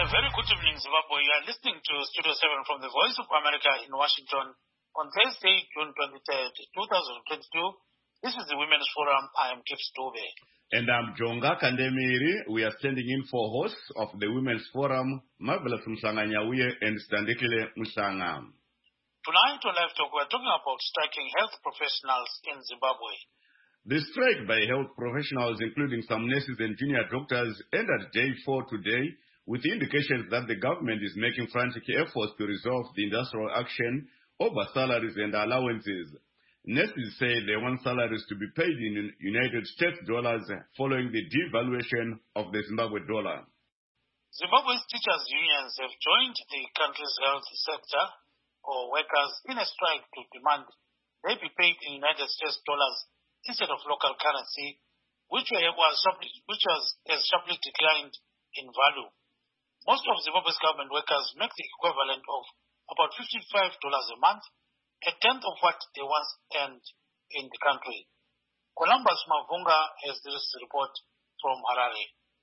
Very good evening, Zimbabwe. You are listening to Studio 7 from the Voice of America in Washington on Thursday, June 23rd, 2022. This is the Women's Forum. I am Gibbs Dube. And I'm Jonga Kandemiri. We are standing in for hosts of the Women's Forum, Marvelous Msanganyawiye and Standekile Musanga. Tonight on Live Talk, we are talking about striking health professionals in Zimbabwe. The strike by health professionals, including some nurses and junior doctors, ended day 4 today, with indications that the government is making frantic efforts to resolve the industrial action over salaries and allowances. Nurses say they want salaries to be paid in United States dollars following the devaluation of the Zimbabwe dollar. Zimbabwe's teachers' unions have joined the country's health sector or workers in a strike to demand they be paid in United States dollars instead of local currency, which has sharply declined in value. Most of Zimbabwe's government workers make the equivalent of about $55 a month, a tenth of what they once earned in the country. Columbus Mavunga has this report from Harare.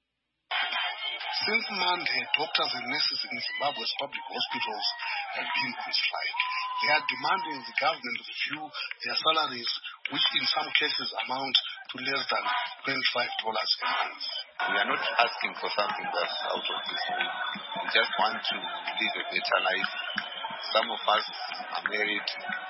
Since Monday, doctors and nurses in Zimbabwe's public hospitals have been on strike. They are demanding the government review their salaries, which in some cases amount to less than $25 a month. We are not asking for something that's out of this world. We just want to live a better life. Some of us are married.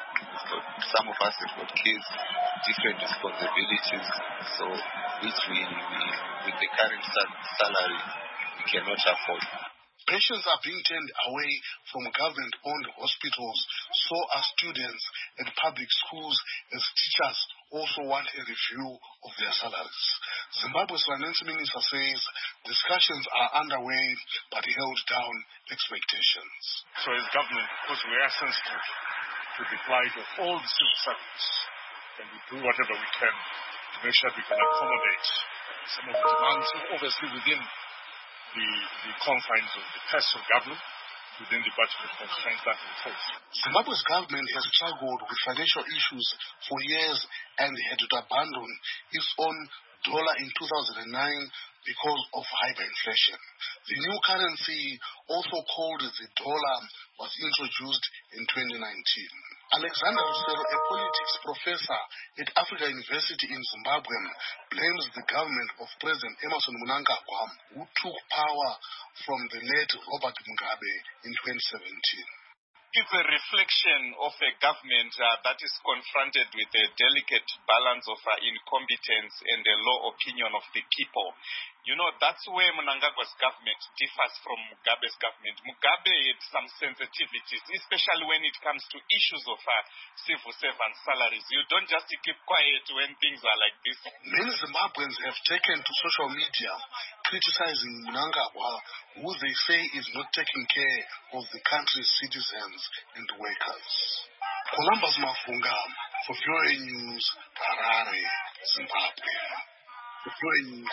Some of us have got kids, different responsibilities. So, which we with the current salary, we cannot afford. Patients are being turned away from government-owned hospitals, so are students and public schools, as teachers also want a review of their salaries. Zimbabwe's finance minister says discussions are underway but held down expectations. So as government, because we are sensitive to the plight of all the civil servants, and we do whatever we can to make sure we can accommodate some of the demands, obviously within the confines of the personal government, within the budget constraints that we face. Zimbabwe's government has struggled with financial issues for years and had to abandon its own dollar in 2009 because of hyperinflation. The new currency, also called the dollar, was introduced in 2019. Alexander Russell, a politics professor at Africa University in Zimbabwe, blames the government of President Emmerson Mnangagwa, who took power from the late Robert Mugabe in 2017. It's a reflection of a government that is confronted with a delicate balance of incompetence and the low opinion of the people. You know, that's where Mnangagwa's government differs from Mugabe's government. Mugabe had some sensitivities, especially when it comes to issues of civil servant salaries. You don't just keep quiet when things are like this. Many Zimbabweans have taken to social media criticizing Mnangagwa, who they say is not taking care of the country's citizens and workers. Columbus Mavunga for VOA News, Harare, Zimbabwe. For VOA News,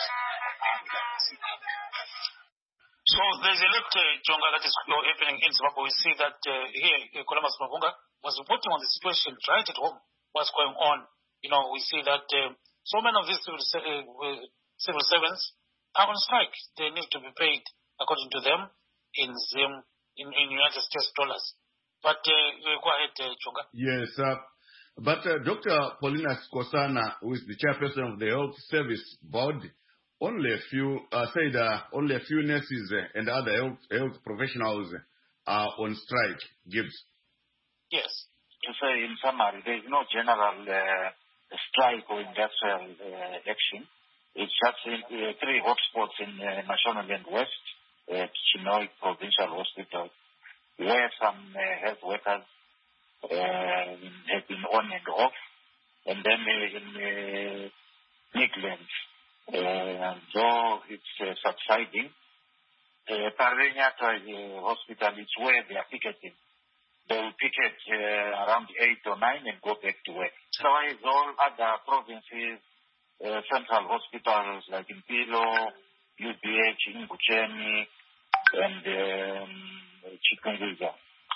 So there's a lot, Jonga, that is happening in Zimbabwe. We see that here, Columbus Mavunga was reporting on the situation right at home, what's going on. You know, we see that so many of these civil servants are on strike. They need to be paid, according to them, in United States dollars. But go ahead, Jonga. Yes, but Dr. Paulina Skosana, who is the chairperson of the Health Service Board, only a few nurses and other health professionals are on strike. Gibbs. Yes. To say in summary, there is no general strike or industrial action. It's just in 3 hotspots in Mashonaland West, Chinoy Provincial Hospital, where some health workers have been on and off, and then in Midlands, though it's subsiding, Parenyata Hospital is where they are picketing. They will picket around 8 or 9 and go back to work. Otherwise, all other provinces, central hospitals like Impilo, UBH, Ngucheni, and Chikungunya,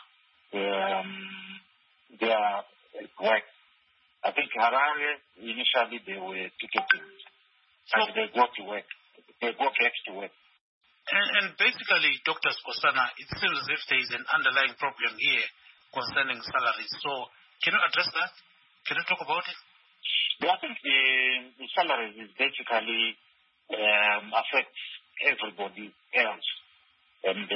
they are at work. I think Harare, initially they were picketing, and they go to work. They go back to work. And basically, Dr. Skosana, it seems as if there is an underlying problem here concerning salaries. So can you address that? Can you talk about it? I think the salaries is basically affects everybody else. And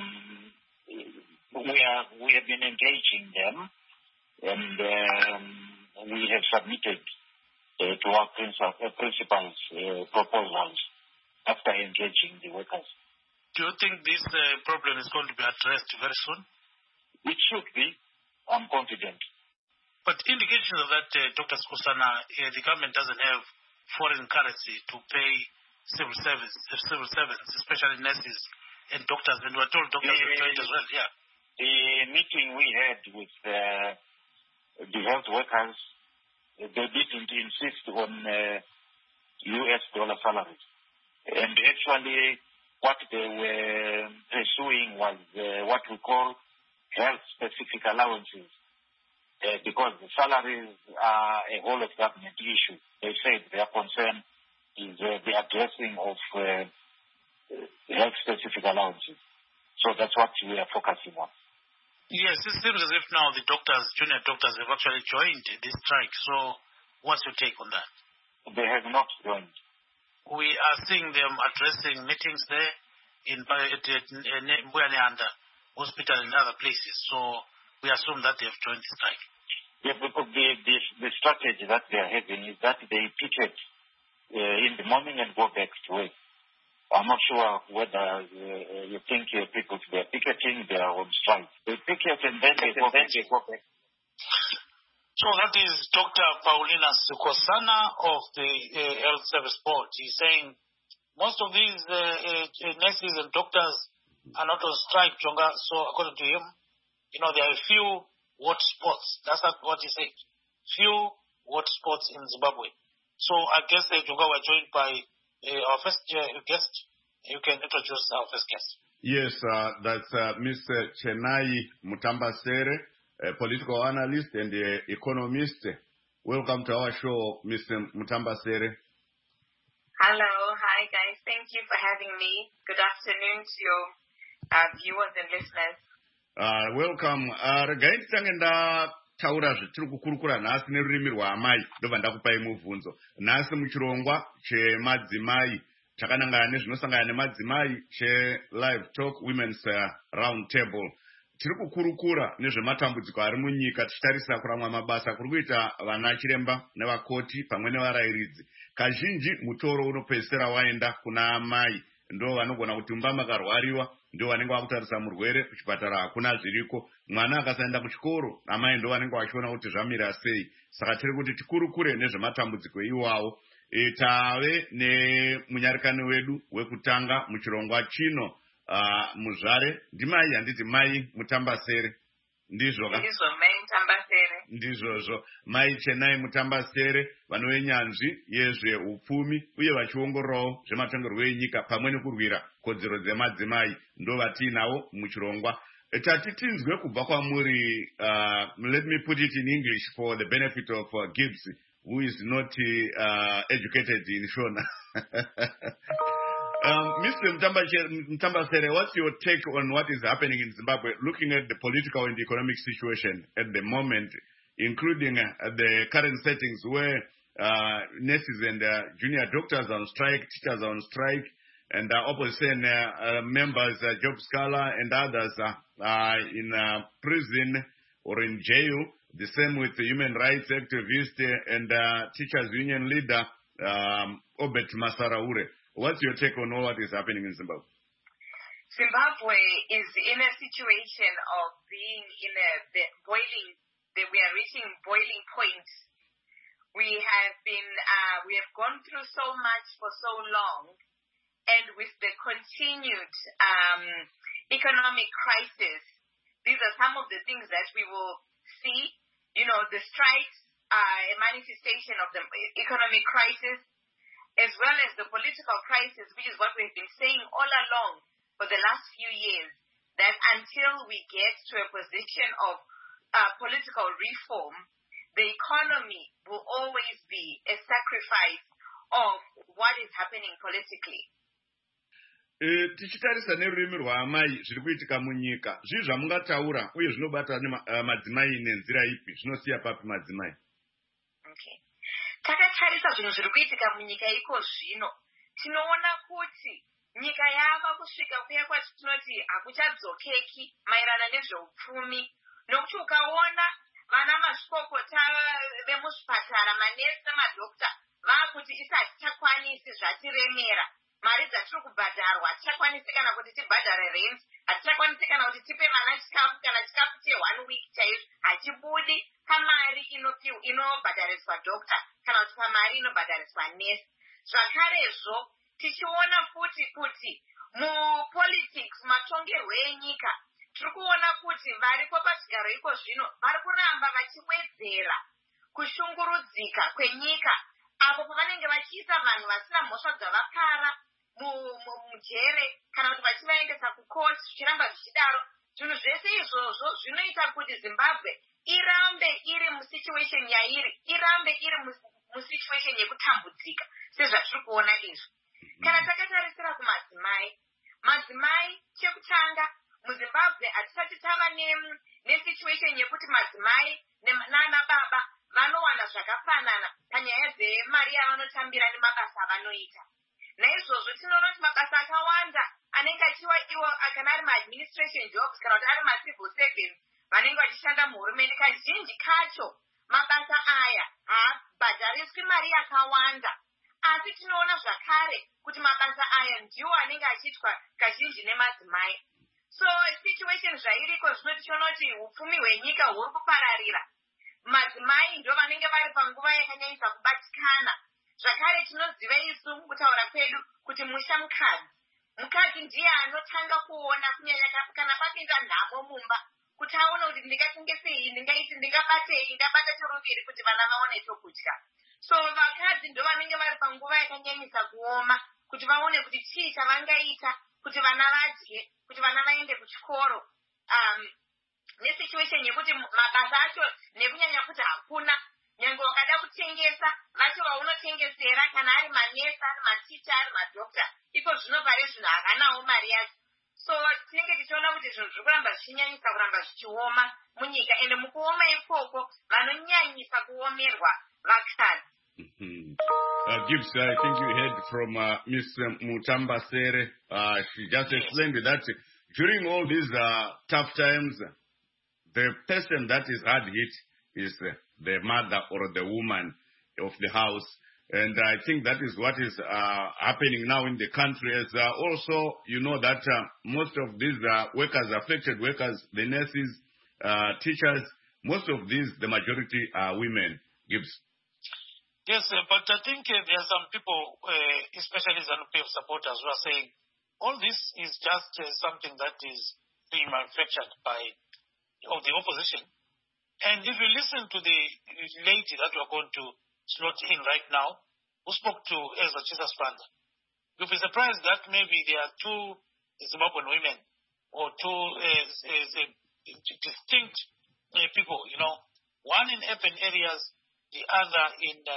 we have been engaging them, and we have submitted to our principals proposals after engaging the workers. Do you think this problem is going to be addressed very soon? It should be. I'm confident. But indications of that, Dr. Skosana, the government doesn't have foreign currency to pay civil servants, especially nurses and doctors. And we're told doctors have joined as well. Yeah. The meeting we had with the health workers, they didn't insist on US dollar salaries. And actually, what they were pursuing was what we call health-specific allowances, because the salaries are a whole of government issue. They said their concern is the addressing of health-specific allowances. So that's what we are focusing on. Yes, it seems as if now the doctors, junior doctors, have actually joined this strike. So what's your take on that? They have not joined. We are seeing them addressing meetings there in Mbuyane Hospital and other places. So we assume that they have joined the strike. Yeah, because the strategy that they are having is that they picket in the morning and go back to work. I'm not sure whether you think people they are picketing, they are on strike. They picket and then they go back. So that is Dr. Paulina Skosana of the Health Service Board. He's saying most of these nurses and doctors are not on strike, Jonga. So according to him, there are a few hot spots. That's what he said. Few hot spots in Zimbabwe. So I guess Jonga were joined by our first guest. You can introduce our first guest. Yes, that's Mr. Chenai Mutambasere, a political analyst and economist. Welcome to our show, Mr. Mutambasere. Hello, hi guys. Thank you for having me. Good afternoon to your viewers and listeners. Welcome. Taura zvitiri kukurukura nhasi nerurimi rwaamai ndobva ndakupai mubvunzo. Nhasi muchirongwa chemadzimai chakanangana nezvinosangana nemadzimai che-Live Talk Women's Round Table. Tiri kukurukura nezvematambudziko ari munyika tichitarisa kuramwa mabasa kuri kuita vana chiremba nevakoti pamwe nevarayiridzi. Kazhinji mutoro unopedzisira waenda kuna amai, ndo vanogona kuti mumba makarwariwa ndo vanenge vakutarisa murwere kuchipatara hakuna zviriko, mwana akasaenda kuchikoro amai ndo vanenge vachiona kuti zvamira sei. Saka tiri kuti tikurukure nezvematambudziko iwawo. Tave nemunyarikani wedu wekutanga muchirongwa chino, muzvare ndimai handiti mai Mutambasere ndizvo ka? Ndizvozvo mai Chenai Mutambasere, vanove nyanzvi yezveupfumi uye vachiongororawo zvematongerwo enyika pamwe nekurwira kodzero dzemadzimai ndo vatiinavo muchirongwa. Tatitinzwe kubva kwamuri, let me put it in English for the benefit of Gibbs, who is not educated in Shona. Mr. Mutambasere, what's your take on what is happening in Zimbabwe, looking at the political and economic situation at the moment, including the current settings where nurses and junior doctors are on strike, teachers are on strike, and opposition members, Job Scala and others are in prison or in jail. The same with the human rights activist and teachers union leader, Obet Masaraure. What's your take on all what is happening in Zimbabwe? Zimbabwe is in a situation of being in we are reaching boiling point. We have gone through so much for so long, and with the continued economic crisis, these are some of the things that we will see. The strikes are a manifestation of the economic crisis, as well as the political crisis, which is what we've been saying all along for the last few years, that until we get to a position of political reform, the economy will always be a sacrifice of what is happening politically. tichitarisa nerurimi rwaamai zviri kuitika munyika zvii zvamungataura uye zvinobata madzimai nenzira ipi zvinosiya papi madzimai? Okay. Takatarisa zvinhu zviri kuitika munyika iko zvino tinoona kuti nyika yava kusvika kuya kwatinoti hakuchadzokeki maererano nezveupfumi, nokuti ukaona vana mazvikokota vemuzvipatara manesi namadhokta vakuti isi hatichakwanisi zvatiremera, mari dzatiri kubhadharwa hatichakwanisi kana kuti tibhadhare rent, hatichakwanisi kana kuti tipe vana chikafu, kana chikafu che1 week chaizvo hachibudi pamari inobhadhariswa dhokta kana kuti pamari inobhadhariswa nesi. Zvakarezvo tichiona futi kuti mupolitics, matongerwo enyika, tiri kuona kuti varipo pachigaro iko zvino vari kuramba vachiwedzera kushungurudzika kwenyika, apo pavanenge vachiisa vanhu vasina mhosva dzavapara mujere kana kuti vachivaendesa kukoti zvichiramba zvichidaro. Zvinhu zvese izvozvo zvinoita kuti Zimbabwe irambe iri musituation yairi, irambe iri musituation yekutambudzika sezvatiri kuona izvi. Kana takatarisira kumadzimai, madzimai chekutanga muZimbabwe hatisati tava nesituation yekuti madzimai nana baba vanowana zvakafanana panyaya dzemari yavanotambira nemabasa avanoita. Naizvozvo tinoona kuti mabasa akawanda anenge achiwa iwo kana ari maadministration jobs kana kuti ari macivil servants vanenge vachishanda muhurumende, kazhinji kacho mabasa aya haabhadhariswi mari yakawanda, asi tinoona zvakare kuti mabasa aya ndiwo anenge achiitwa kazhinji nemadzimai. So situation zvairiko zvino tichiona kuti upfumi hwenyika huri kupararira, madzimai ndo vanenge vari panguva yakanyanyisa kubatikana. Zvakare tinoziva isu mukutaura kwedu kuti musha mukadzi ndiye anotanga kuona kunyanya kana papinda nhamo mumba kuti aone kuti ndingatengesei, ndingabatei, ndingabata choruviri kuti vana vaone chokudya. So vakadzi ndo vanenge vari panguva yakanyanyisa kuoma kuti vaone kuti chii chavangaita kuti vana vadye, kuti vana vaende kuchikoro. Nesituation yekuti mabasa acho nekunyanya kuti hakuna, nyange wakada kutengesa vacho vaunotengesera kana ari manesi, ari maticha, ari madhokta, iko zvino pari zvinhu havanawo mari yacho. So tinenge tichiona kuti zvinhu zviri kuramba zvichinyanyisa kuramba zvichioma munyika, ende mukuoma ikoko vanonyanyisa kuomerwa vakadzi. Gibbs, I think you heard from Ms. Mutambasere. She just explained that during all these tough times, the person that is hard hit is the mother or the woman of the house. And I think that is what is happening now in the country. As also, you know that most of these workers, affected workers, the nurses, teachers, most of these, the majority are women. Gibbs. Yes, but I think there are some people, especially ZANU-PF supporters, who are saying all this is just something that is being manufactured by the opposition. And if you listen to the lady that we are going to slot in right now, who spoke to Ezra Chisas-Fanda, you'll be surprised that maybe there are two Zimbabwean women or two distinct people, you know, one in urban areas, the other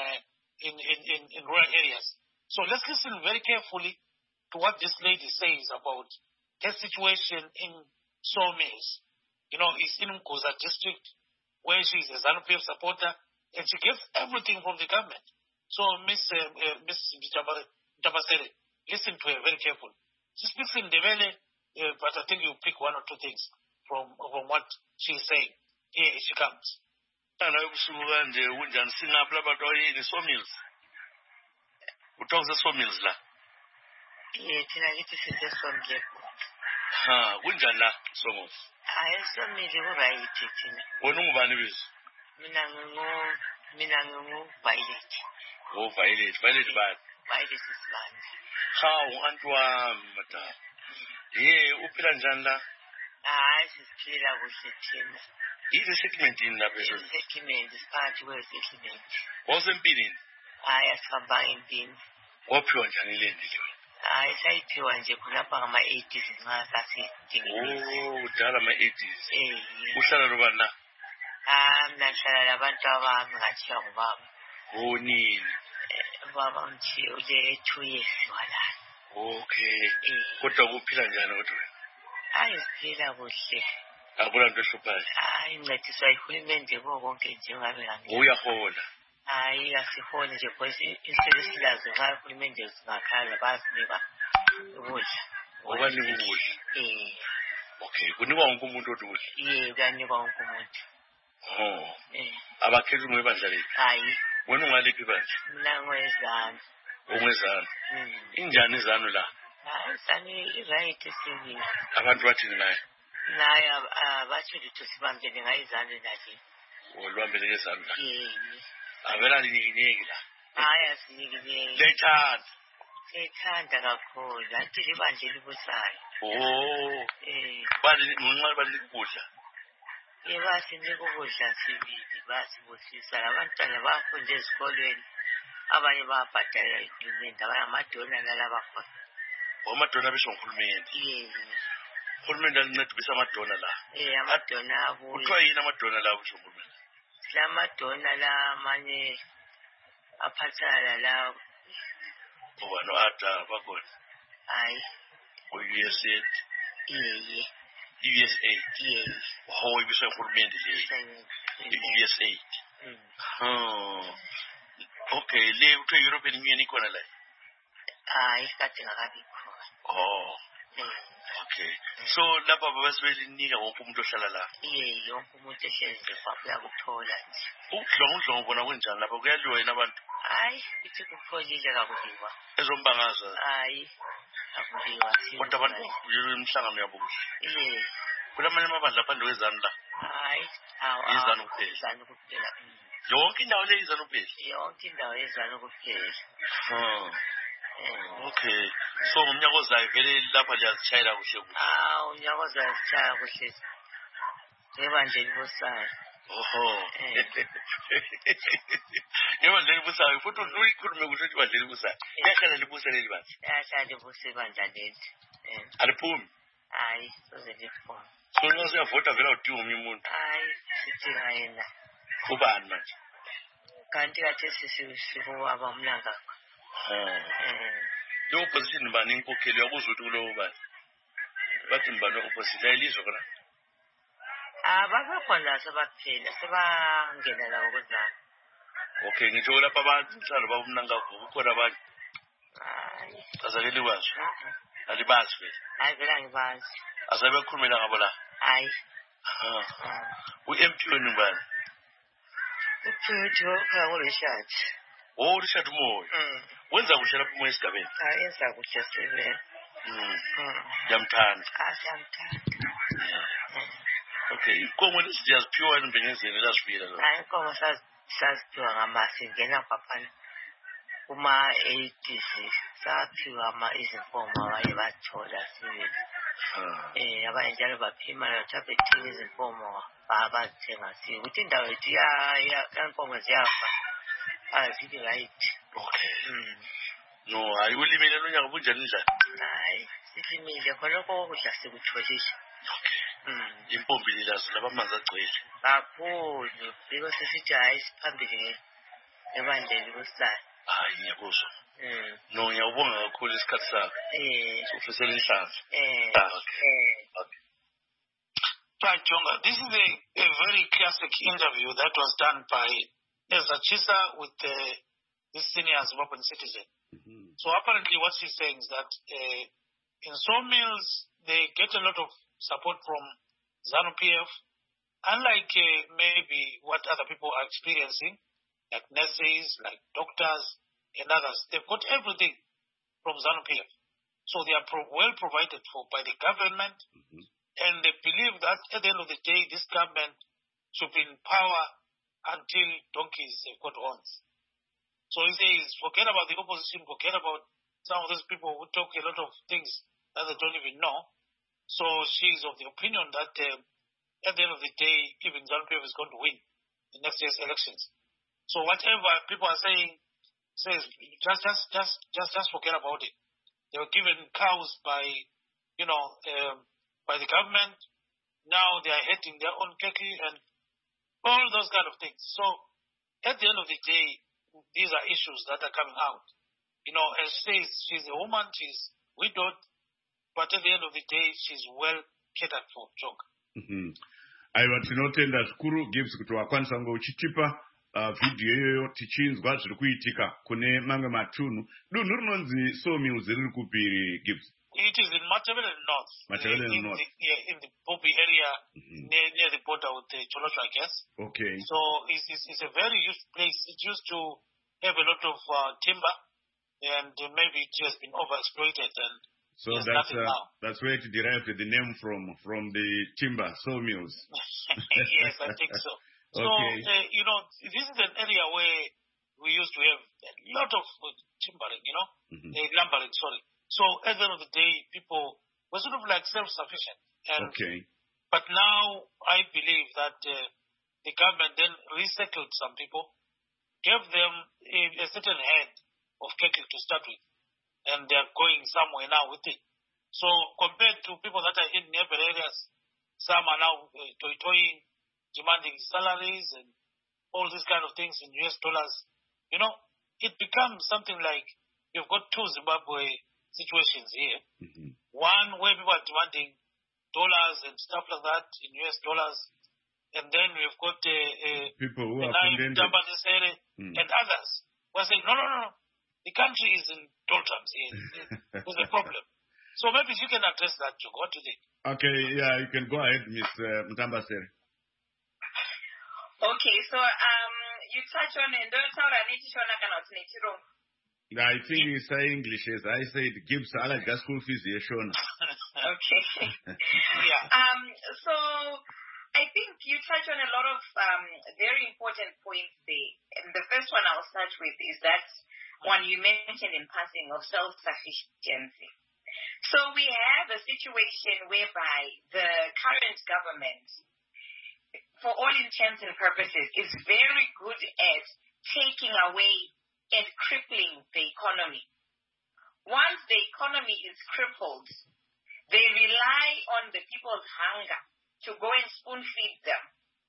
in rural areas. So let's listen very carefully to what this lady says about her situation in sawmills. You know, it's in Mkoza district, where she's a ZANU-PF supporter, and she gets everything from the government. So Miss Mutambasere, listen to her very carefully. She speaks in Ndebele, but I think you pick one or two things from what she's saying. Here she comes. Ana kusuka nje unjani singapha abantu yini sawmills. Utawuza sawmills la. Thina kithi sise sawmill. Kunjani la sawmills? Hayi sawmill ku-right thina. Wena ungubani bizo? Mina ngingu Violet. Oh Violet bani? Violet Sibanda. Hawu antwami madala. Uphila njani la? Hayi siphila kuhle thina. Yini settlement yini lapha ezo? Settlement, isiphakathi kwe-settlement. Wawusempilini? Hayi asihambanga empini. Waphiwa njani ilendi le? Hayi sayiphiwa nje khonapha ngama-80s nxa sasidinga. Udala ama-80s. Uhlala nobani la? Mina ngihlala labantu abami ngathiwa ngubaba. Nini? Ubaba ngithiye ule 2 years walala. Okay. Kodwa kuphila njani kodwa wena? Hayi siphila kuhle. Akula nto ehluphayo. Hayi ncediswa yihulumende konke nje ungabe ngani. Uyahola. Hayi asiholi nje because inhlelo esilazo kahulumende zingakhala basinika ukudla. Obanika ukudla. Okay, kunikwa wonke umuntu ukudla. Kuyanikwa wonke umuntu. Abakhethi ungwebandla lethu. Hayi. Wena ungaliphi bandla? Mina ngwezana. Ungwezana. Injani izanu la? Hayi sani i-right esingile. Abantu bathini naye? Naye bathi ukuthi sibambele ngayizane nje. Olwambele ngezanu la. Avela liningi la. Hayi asinikile. Lethanda. Sethanda kakhulu. Lathi libandle libusayo. Bani ngenxa balikudla. Basinika ukudla sibili basibusisa labantwana bafunde esikolweni abanye bayabhadala ihulumende abanye amadona lalaba khona. Amadona besho ngihulumende. Uhulumende alincedisa amadona la. Amadona abuye. Kuthiwa yini amadona la besho ngihulumende? Lamadona la manje aphathana la. Obano ata bakhona. Hayi. USAID. USAID. Ho ibisho ngihulumende le. USAID. Okay, le kuthiwa European Union ikhona la. Hayi kade ngakabi khona. Okay. So lapha babasebelinika wonke umuntu ohlala la. Yonke umuntu ehlezi uyakuthola nje. Udlongo ubona kwenjani lapha kuyaliwa yini abantu? Hayi, ithi kupholile kakuliwa. Ezombangaza. Hayi. Kakuliwa. Kodwa abantu umhlangano yabo kuhle. Kulamanye amabandla aphandle kwezanu la. Hayi. Izanu kuphela. Izanu kuphela. Yonke indawo le izanu kuphela. Yonke indawo izanu kuphela. Okay. So ngomnyaka ozayo vele lapha liyazitshayela kuhle kuhle. Unyaka ozayo sitshaya kuhle. Ngebandla libusayo. Ngebandla libusayo futhi uyikhulume kuhle ukuthi ibandla libusayo. Yahlala libusa leli bandla. Yahlala libusa ibandla leli. Aliphumi? Hayi, soze liphuma. So nxa siyavota vela udinga omunye umuntu? Hayi, sidinga yena. Ubani manje? Kanti kade sikuwaba umlangakho. Le opposition bani inkokheli yakuzwa ukuthi kulowo bani? Bathi mbani opposition ayilizwe khona? Babekhona sebaphela sebangena la ukuzana. Okay, ngitsho lapha abantu mhlalo babumnangakho kukhona abantu. Hayi. Azakeli kwazi. Alibazi vele. Hayi vele angibazi. Azabekhulumela ngabo la. Hayi. U-MP wenu ngubani? Uphetho ngoleshad. Richard Moyo. Wenza kuhle lapha umoya esigabeni. Yenza kuhle sivele. Ngiyamthanda. Siyamthanda. Okay, inkomo lezi siyaziphiwa embengezeni lasifika lo. Hayi inkomo saziphiwa ngamasi ngena kwaphana kuma-80s saphiwa izinkomo abanye bathola sibili. Abanye njalo baphima bathatha ethini izinkomo bazithenga siyo ukuthi indawo yethu yankomo ziyafa azithi right. Okay. No, hayi ulimele lonyaka bunjani njani? Hayi silimile khonokho ukudla sikutholile. Okay. Impompi lilazo laba amanzi agcwele. Kakhulu biko sesithi hayi siphambili ngebandleni kusasa. Hayi ngiyakuzwa. No, ngiyabonga kakhulu isikhathi sakho. Ufisela inhlanhla. Okay. Right, Jonga, this is a very classic interview that was done by Ezachisa with this senior Zimbabwean citizen. So apparently what she's saying is that in sawmills, they get a lot of support from ZANU-PF, unlike maybe what other people are experiencing, like nurses, like doctors, and others. They've got everything from ZANU-PF. So they are well provided for by the government, and they believe that at the end of the day, this government should be in power until donkeys have got horns. So he says, forget about the opposition, forget about some of those people who talk a lot of things that they don't even know. So she's of the opinion that at the end of the day, even ZANU-PF is going to win the next year's elections. So whatever people are saying, says just forget about it. They were given cows by, by the government. Now they are hating their own cattle and all those kind of things. So at the end of the day, these are issues that are coming out. And she says she's a woman, she's we don't, but at the end of the day, she's well catered for, Joke. Aiwa tinotenda zvikuru Gibbs kuti wakwanisa kunge uchitipa video iyoyo tichinzwa zviri kuitika kune mamwe matunhu. Dunhu rinonzi Sawmills riri kupiri Gibbs? It is in Matabele North. North. In the Poppy area, near the border with the Cholosho, I guess. Okay. So it's a very used place. It used to have a lot of timber, and maybe it has been overexploited, and so that's where it derived the name from the timber Sawmills. Yes, I think so. So okay. This is an area where we used to have a lot of timbering, lumbering, sorry. So at the end of the day, people were sort of like self-sufficient. Okay. But now I believe that the government then resettled some people, gave them a certain head of cattle to start with, and they're going somewhere now with it. So compared to people that are in neighbor areas, some are now toying, demanding salaries and all these kind of things in US dollars. It becomes something like you've got two Zimbabwe situations here. One where people are demanding dollars and stuff like that in US dollars, and then we've got people who are and others who are saying, no, the country is in doldrums here. There's a problem. So maybe you can address that, Jogo. What do you think? Okay, yeah, you can go ahead, Ms. Mtambasere. Okay, so you touch on I think you say English as I said, Gibbs alaga school fees Shona. Okay. Yeah. So I think you touch on a lot of very important points there. And the first one I'll start with is that one you mentioned in passing of self-sufficiency. So we have a situation whereby the current government, for all intents and purposes, is very good at taking away and crippling the economy. Once the economy is crippled, they rely on the people's hunger to go and spoon feed them.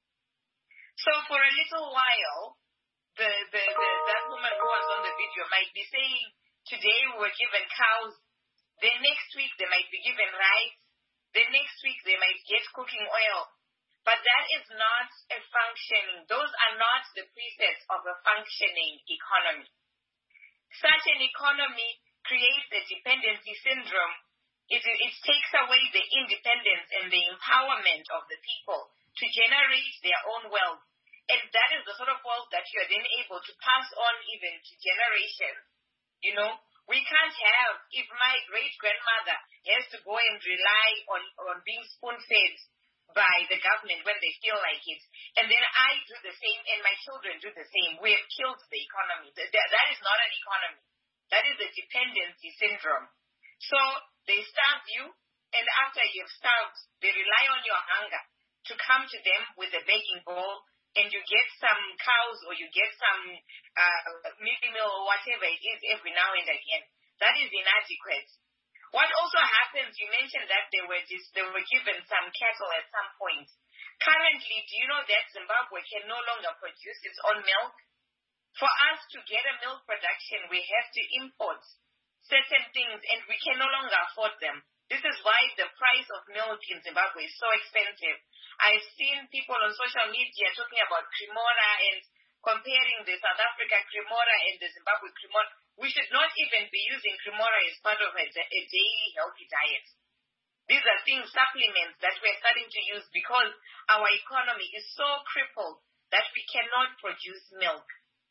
So for a little while, that woman who was on the video might be saying, today we were given cows, the next week they might be given rice, the next week they might get cooking oil. But that is not a functioning, those are not the precepts of a functioning economy. Such an economy creates a dependency syndrome. It takes away the independence and the empowerment of the people to generate their own wealth. And that is the sort of wealth that you are then able to pass on even to generations. We can't have, if my great-grandmother has to go and rely on being spoon-fed by the government when they feel like it, and then I do the same and my children do the same, we have killed the economy. That is not an economy. That is a dependency syndrome. So they starve you, and after you've starved, they rely on your hunger to come to them with a begging bowl, and you get some cows or you get some meal or whatever it is every now and again. That is inadequate. What also happens, you mentioned that they were given some cattle at some point. Currently, do you know that Zimbabwe can no longer produce its own milk? For us to get a milk production, we have to import certain things, and we can no longer afford them. This is why the price of milk in Zimbabwe is so expensive. I've seen people on social media talking about Cremora and comparing the South Africa Cremora and the Zimbabwe Cremora. We should not even be using Cremora as part of a daily healthy diet. These are things, supplements that we're starting to use because our economy is so crippled that we cannot produce milk.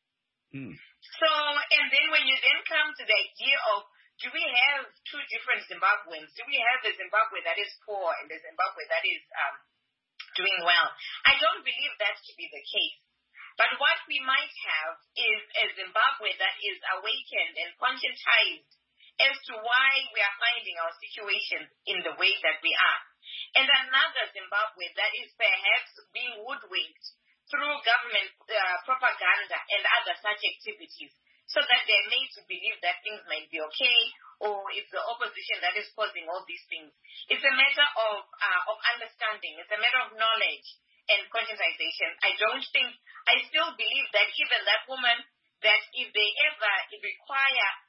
So, and then when you then come to the idea of, do we have two different Zimbabweans? Do we have the Zimbabwe that is poor and the Zimbabwe that is doing well? I don't believe that to be the case. But what we might have is a Zimbabwe that is awakened and conscientized as to why we are finding our situation in the way that we are. And another Zimbabwe that is perhaps being hoodwinked through government propaganda and other such activities so that they're made to believe that things might be okay, or it's the opposition that is causing all these things. It's a matter of understanding. It's a matter of knowledge and conscientization. I still believe that even that woman, that if they ever require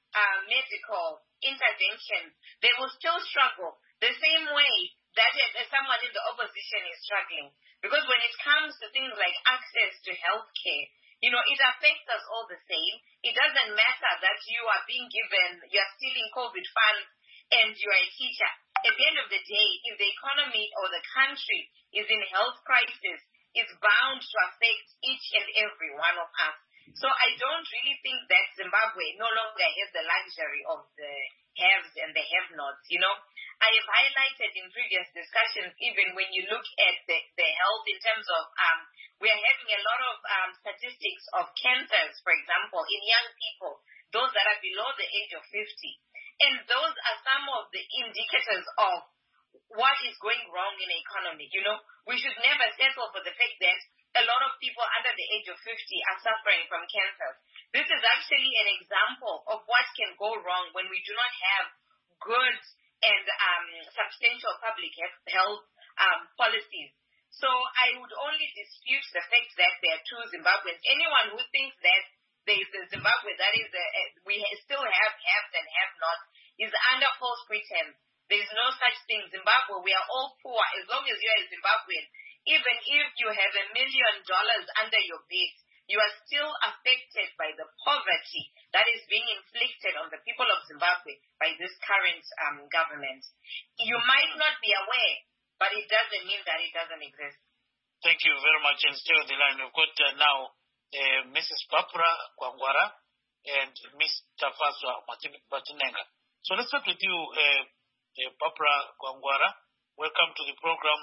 medical intervention, they will still struggle the same way that someone in the opposition is struggling. Because when it comes to things like access to healthcare, it affects us all the same. It doesn't matter that you are stealing COVID funds and you are a teacher. At the end of the day, if the economy or the country is in health crisis, it's bound to affect each and every one of us. So I don't really think that Zimbabwe no longer has the luxury of the haves and the have-nots. I have highlighted in previous discussions, even when you look at the health in terms of, we are having a lot of statistics of cancers, for example, in young people, those that are below the age of 50. And those are some of the indicators of what is going wrong in the economy. We should never settle for the fact that a lot of people under the age of 50 are suffering from cancer. This is actually an example of what can go wrong when we do not have good and substantial public health policies. So I would only dispute the fact that there are two Zimbabweans. Anyone who thinks that there is a Zimbabwe that is we still have haves and have-nots is under false pretense. There is no such thing. Zimbabwe, we are all poor. As long as you are a Zimbabwean, even if you have $1 million under your bed, you are still affected by the poverty that is being inflicted on the people of Zimbabwe by this current government. You might not be aware, but it doesn't mean that it doesn't exist. Thank you very much. And stay on the line. We've got now Mrs. Barbara Kwangwara and Mr. Faswa Matinenga. So let's start with you, Barbara Kwangwara. Welcome to the program.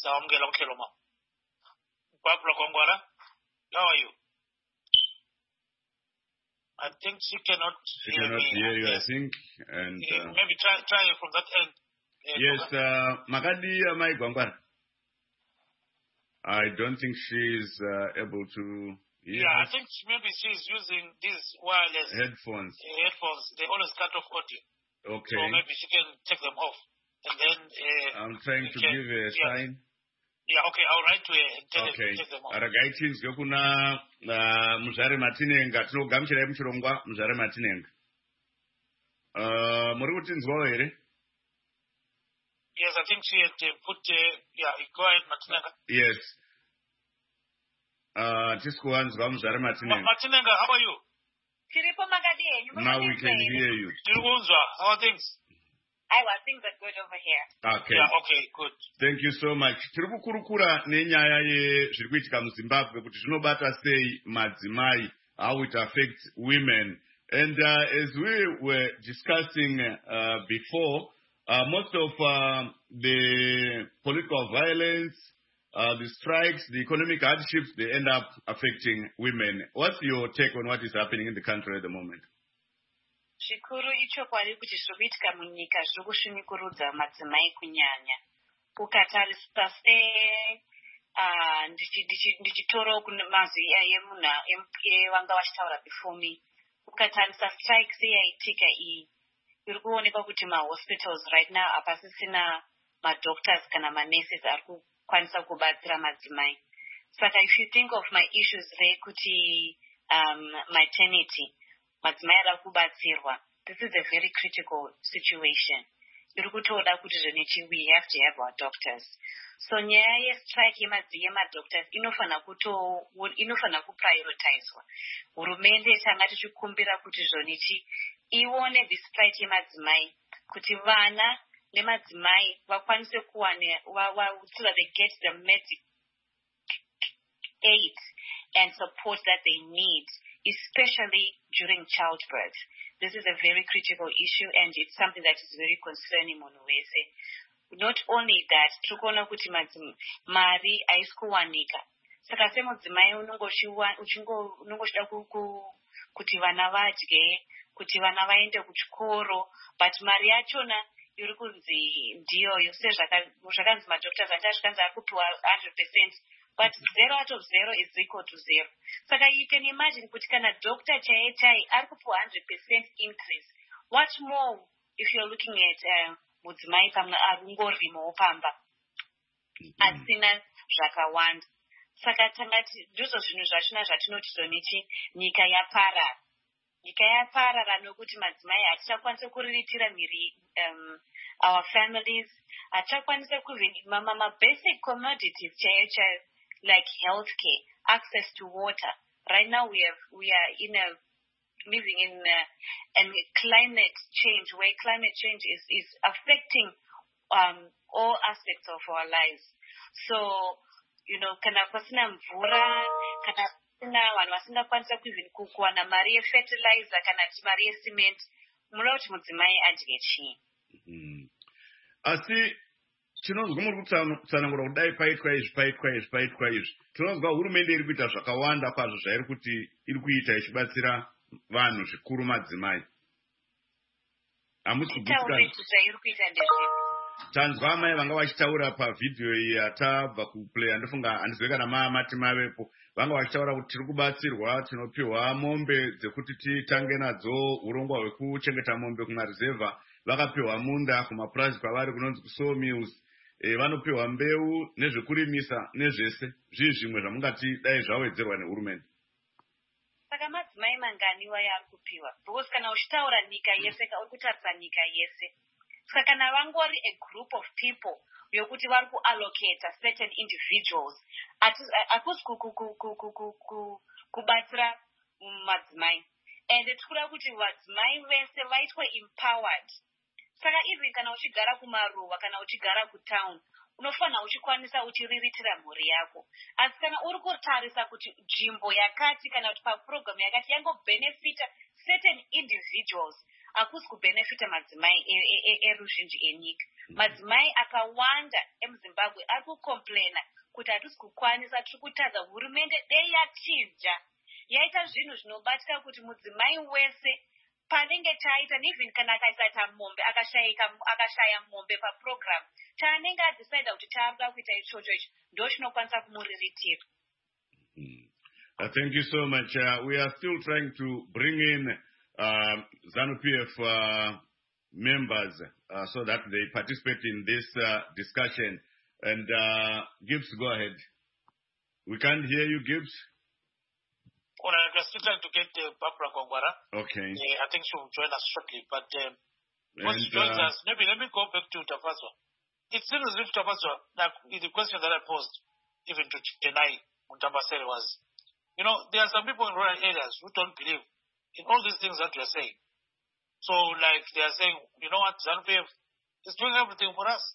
Barbara Kwangwara, how are you? I think she cannot hear you, I think. And maybe try from that end. Yes, Magadi Mai Kwangwara. I don't think she's able to hear. Yeah, I think maybe she's using these wireless headphones. They always cut off audio. Okay. So maybe she can take them off. And then I'm trying to give a sign. Yeah, okay, I'll write to her and tell her to take them off. Aragaitinzwe kuna Muzare Matinenga, tinogamuchirai muchirongwa Muzare Matinenga. Muri kutinzwawo here? Yes, I think she had put, go ahead, Matinenga. Yes. Tisikuwanzwa Muzare Matinenga. Matinenga, how are you? Now we can hear you. How are things? Things are good over here. Okay. Yeah, okay, good. Thank you so much. Tiri kukurukura nenyaya yezviri kuitika muZimbabwe kuti zvinobata sei madzimai, how it affects women. And as we were discussing before, most of the political violence, the strikes, the economic hardships, they end up affecting women. What's your take on what is happening in the country at the moment? Zvikuru ichokwadi kuti zviri kuitika munyika zviri kushumikurudza madzimai kunyanya. Ukatarisa ndichitoro mazwi evanga vachitaura before. Ukatarisa strike seyaitika iyi iri kuonekwa kuti mahospitals right now hapasisina madoctors kana manurses ari kukwanisa kubatsira madzimai. Saka if you think of my issues kuti maternity, madzimai ari kubatsirwa, this is a very critical situation. Iri kutoda kuti zvenichi we have to have our doctors. So nyaya yestrike yemadoctors inofana kuprioritizwa. Hurumende tanga tichikumbira kuti zvonichi ione the strike yemadzimai kuti vana nemadzimai vakwanise kuwane so that they get the medical aid and support that they need, especially during childbirth. This is a very critical issue and it's something that is very concerning munhu wese. Not only that, turikuona kuti mari haisi kuwanika. Saka semudzimai unongochida kuti vana vadye, kuti vana vaende kuchikoro, but mari yachona iri kunzi ndiyoyo sezvakanzi madoctors andazvikanzi ari kupiwa 100%, but 0 out of 0 is equal to 0. Saka you can imagine kuti kana doctor chaiye ari kupiwa 100% increase, what more if you're looking at mudzimai pamwe arungorimawo pamba asina zvakawanda. Saka tangati ndizvo zvinhu zvachona zvatinoti zvonichi nyika nyika yaparara nokuti madzimai hatichakwanisa kuriritira our families, hatichakwanisa mabasic commodities chaiyo like healthcare, access to water. Right now we are living in a climate change where climate change is affecting all aspects of our lives. So, kana pasina mvura, kana pasina vanhu vasingakwanisa kuwana mari yefertilizer kana mari yecement, munoda kuti mudzimai adye chii? Asi tinonzwa muri kutsanangura kudai paitwa izvi tinonzwa hurumende iri kuita zvakawanda kwazvo zvairi kuti iri kuita ichibatsira vanhu zvikuru madzimai. Tanzwa amai vanga vachitaura pavhidhiyo iyi yatabva kuplaya, ndofunga handizwe kana maamati mavepo, vanga vachitaura kuti tiri kubatsirwa, tinopiwa mombe dzekuti titange nadzo urongwa hwekuchengeta mombe kumarizevha, vakapiwa munda kumapurazi kwavari kunonzi kusawmills, vanopiwa mbeu nezvekurimisa nezvese. Zvii zvimwe zvamungati dai zvawedzerwa nehurumende? Saka madzimai manganiwa yaari kupiwa, because kana uchitaura nyika yese, uri kutarisa nyika yese. Saka kana vangori a group of people yokuti vari kuallocata certain individuals, hakusi kubatsira madzimai. And tikuda kuti vadzimai vese vaitwe empowered. Saka even kana uchigara kumaruwa, kana uchigara kutown, unofanira uchikwanisa uchiriritira mhuri yako. Asi kana uri kutarisa kuti nzvimbo yakati kana kuti paprogram yakati yangobenefita certain individuals, hakusi kubenefita madzimai eruzhinji enyika. Madzimai akawanda emuZimbabwe ari kukomplaina kuti hatisi kukwanisa, tiri kutadza hurumende dei yachinja yaita zvinhu zvinobatika kuti mudzimai wese panenge chaita, even kana akaisa mombe akashaya mombe paprogram, chaanenge adecida kuti chaarikuda kuita ichocho icho ndo chinokwanisa kumuriritira. Thank you so much. We are still trying to bring in ZANU-PF members so that they participate in this discussion. And Gibbs, go ahead. We can't hear you, Gibbs. Well, I was still trying to get Barbara Kwangwara. Okay. I think she will join us shortly. But once she joins us, maybe let me go back to Tafazwa. It seems as if Tafazwa, like the question that I posed even to Chennai Muntambasere was, there are some people in rural areas who don't believe in all these things that you are saying. So, like, they are saying, you know what, ZANU-PF is doing everything for us.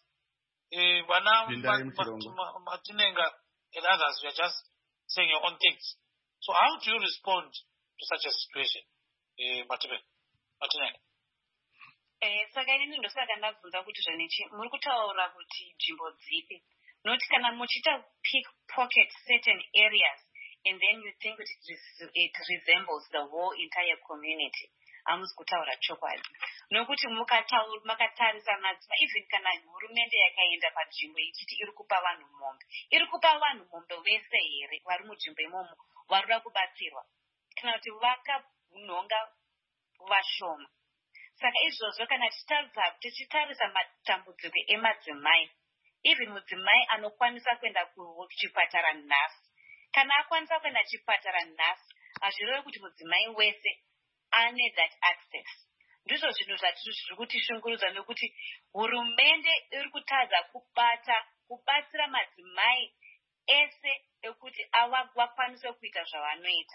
Matinenga and others, we are just saying your own things. So how do you respond to such a situation, Matinenga? Saka inini ndosaka ndabvunza kuti zvanichi muri kutaura kuti nzvimbo dzipi, noti kana muchita pickpocket certain areas and then you think it resembles the whole entire community, hamusi kutaura chokwadi. Nokuti makatarisa madzimai, even kana hurumende yakaenda panzvimbo ichiti iri kupa vanhu mombe, iri kupa vanhu mombe vese here vari munzvimbo imomo varikuda kubatsirwa, kana kuti vakanhonga vashoma. Saka izvozvo kana tichitarisa matambudziko emadzimai, even mudzimai anokwanisa kuenda kuchipatara nhasi, kana akwanisa kuenda chipatara nhasi, hazvirevi kuti mudzimai wese ane that access. Ndizvo zvinhu zviri kutishungurudza, nokuti hurumende iri kutadza kubatsira madzimai ese ekuti vakwanise kuita zvavanoita.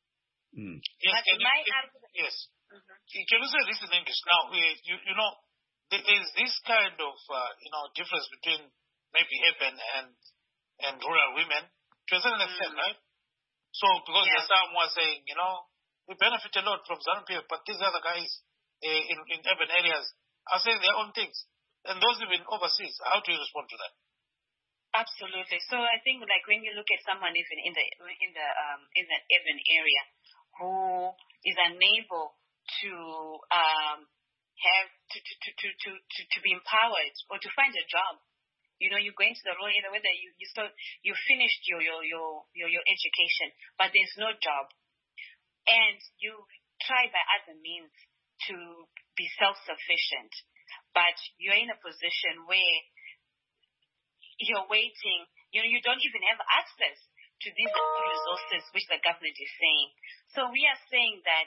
Yes. Can you say this in English now? You know, there is this kind of difference between maybe urban and rural women to a certain extent, right? So because there's some who are saying, we benefit a lot from ZANU-PF, but these other guys in urban areas are saying their own things, and those even overseas. How do you respond to that? Absolutely. So I think, like, when you look at someone even in the urban area who is unable to to be empowered or to find a job, you go into the rural area, whether you finished your education, but there's no job, and you try by other means to be self-sufficient, but you're in a position where you're waiting, you don't even have access to these resources which the government is saying. So we are saying that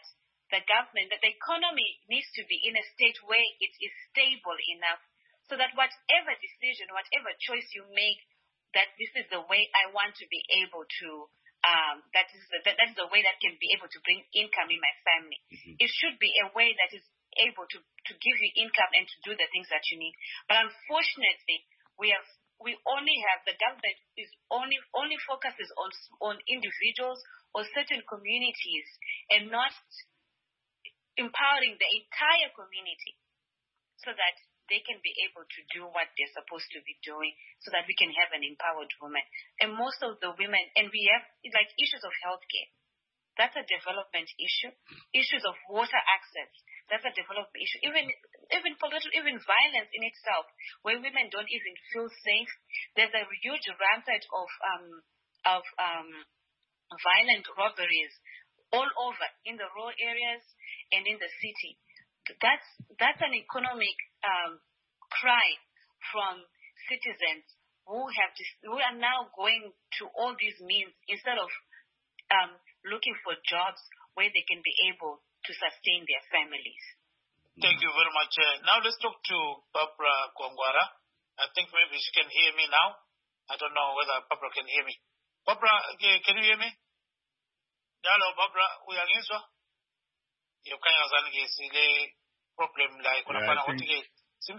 the government, that the economy needs to be in a state where it is stable enough so that whatever decision, whatever choice you make, that this is the way I want to be able to, that is the way that can be able to bring income in my family. Mm-hmm. It should be a way that is able to give you income and to do the things that you need. But unfortunately, the government is only focuses on individuals or certain communities and not empowering the entire community so that they can be able to do what they're supposed to be doing so that we can have an empowered woman. And most of the women, and we have like issues of healthcare. That's a development issue. Issues of water access. That's a development issue. Even political, even violence in itself, where women don't even feel safe. There's a huge rampant of violent robberies all over in the rural areas and in the city. That's an economic cry from citizens who are now going to all these means instead of looking for jobs where they can be able to sustain their families. Thank you very much. Now let's talk to Barbara Gwangwara. I think maybe she can hear me now. I don't know whether Barbara can hear me. Barbara, can you hear me? Hello, Barbara. We are in so. You can problem like I think you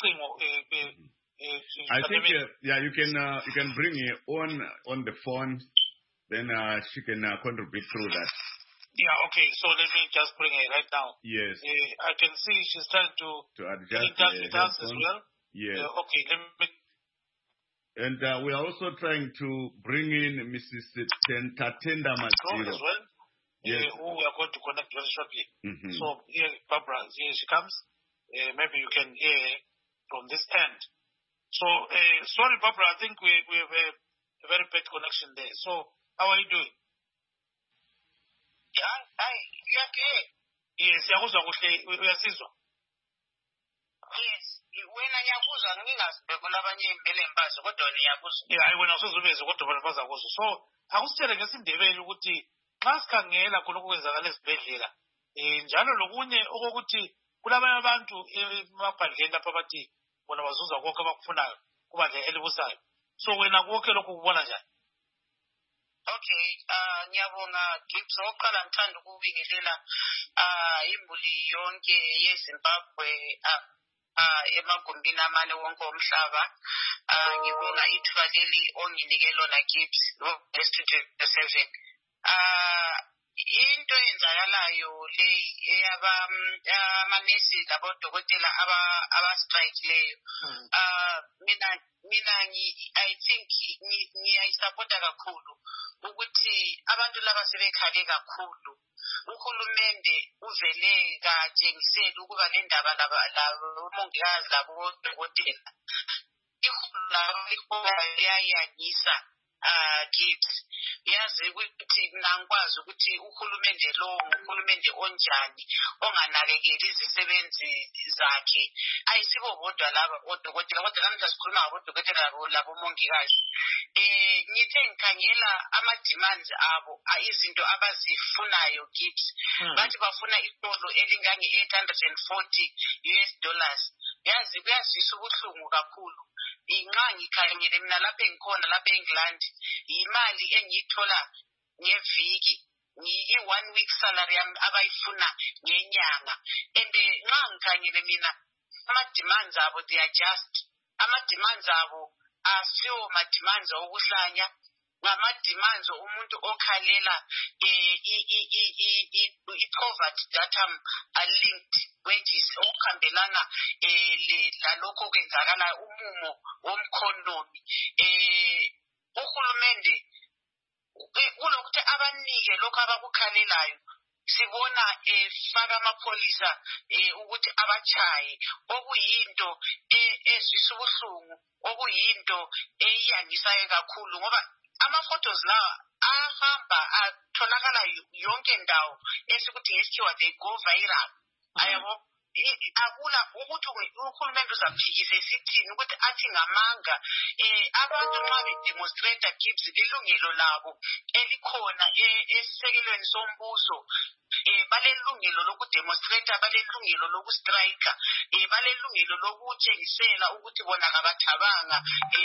can bring it on the phone, then she can contribute through that. Yeah, okay. So let me just bring it right now. Yes. I can see she's trying to adjust with us as well. Yes. Okay. And we are also trying to bring in Mrs. Tatenda Masiro as well. Yes. Who we are going to connect very shortly. Mm-hmm. So here, Barbara, here she comes. Maybe you can hear from this end. So, sorry, Barbara, I think we have a very bad connection there. So, how are you doing? Yeah, you okay? Yes, we are season. Yes, when I was on Minas, the Gulabani Million Bass, what on Yabus? Yeah, when I was always what of Baza was. So, I was telling us in the way you would Maskangela Kunuza Lesbela. In general, Oguti, kulabanye abantu emaphandleni lapha bathi bona bazuza konke abakufunayo kuba nje elibusana. So wena konke lokho kubona njani? Okay, ngiyabonga Gibbs oqala ngithanda ukubingelela imbuli yonke yeZimbabwe emagumbini amane wonke omhlaba. Ngibonga ithuba leli onginike lona Gibbs Studio 7. Into enzakalayo le amanesi labodokotela aba-strike leyo. Mina I think ngiyayisapota kakhulu ukuthi abantu laba sebekhale kakhulu. Uhulumende uvele katshengisela ukuba le ndaba labomongikazi labodokotela iholo liyayanyisa. Gibbs yazi ukuthi nangikwazi ukuthi uhulumende lo uhulumende onjani onganakekeli izisebenzi zakhe ayisibo bodwa laba odokotela kodwa namhla sikhuluma ngabodokotela labomongikazi. Ngithe ngikhangela ama-demands abo izinto abazifunayo Gibbs bathi bafuna itolo elingange-$840. Yazi kuyazwisa ubuhlungu kakhulu. Inxa ngikhangele mina lapha engikhona lapha eNgland imali engiyithola ngeviki i-1 week salary abayifuna ngenyanga and nxa ngikhangele mina ama-demands abo they are just ama-demands abo asiyo ma-demands okuhlanya ngama-demands umuntu okhalela i-poverty datum linked wages okuhambelana lalokho kwenzakala umumo womkhonomi. Uhulumende kulokuthi abanike lokho abakukhalelayo sibona faka amapholisa ukuthi abachaye okuyinto ezwisa ubuhlungu okuyinto eyangisayo kakhulu ngoba ama-photos lawa ahamba atholakala yonke ndawo esikuthi ngesikhiwa they go viral ayabo akula ukuthi uhulumende uzaphikise isithini ukuthi athi ngamanga abantu nxa bedemonstrate Gibbs lilungelo labo elikhona esisekelweni sombuso balelungelo lokudemonstrate balelungelo lokustrike balelungelo lokutshengisela ukuthi bona kabathabanga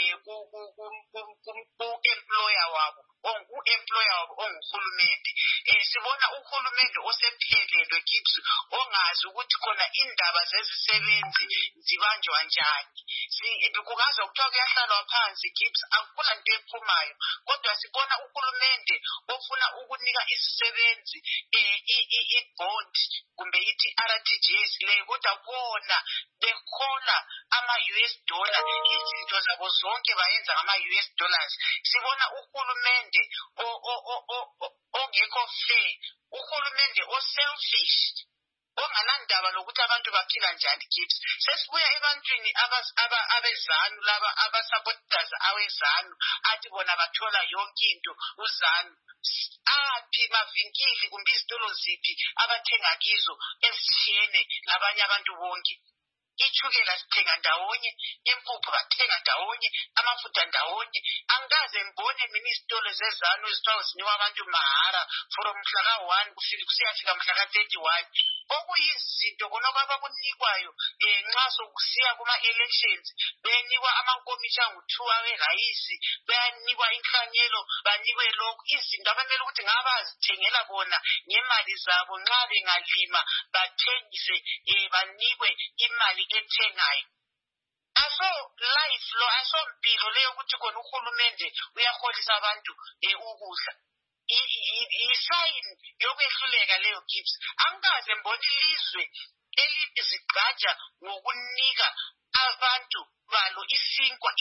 ku-employer wabo onguhulumende. Sibona uhulumende osephelelwe Gibbs ongazi ukuthi khona indaba zezisebenzi zibanjwa njani. Kungaze kuthiwa kuyahlalwa phansi Gibbs akula nto ephumayo, kodwa sibona uhulumende ofuna ukunika izisebenzi i-bond kumbe ithi RTGS leyo, kodwa bona behola ama-US dollar, izinto zabo zonke bayenza ngama-US dollars. Sibona uhulumende ongekho fair, uhulumende o-selfish, ongalandaba lokuthi abantu baphila njani Gibbs. Sesibuya ebantwini abezanu laba abasupporters awezanu athi bona bathola yonke into uzanu. Aphi mavinkili kumbe izitolo ziphi abathenga kizo ezishiyene labanye abantu bonke? Ichukela sithenga ndawonye, impuphu bathenga ndawonye, amafutha ndawonye. Angikaze ngibone ministolo zezanu ezithiwa zinikwa abantu mahara from mhla ka-1 kusiyafika mhla ka-31. Okuyizinto khona abakunikwayo nxa sokusiya kuma-elections benikwa amankomitsho angu-2 awerayisi, beyanikwa inhlanyelo, banikwe lokhu izinto abamele ukuthi ngabazithengela bona ngemali zabo nxa bengalima bathengise banikwe imali ethengayo. Aso life lo asompilo leyo ukuthi khona uhulumende uyaholisa abantu ukudla. I-sign yokwehluleka leyo Gibbs. Angikaze mbona ilizwe elizigqaja ngokunika abantu balo isinkwa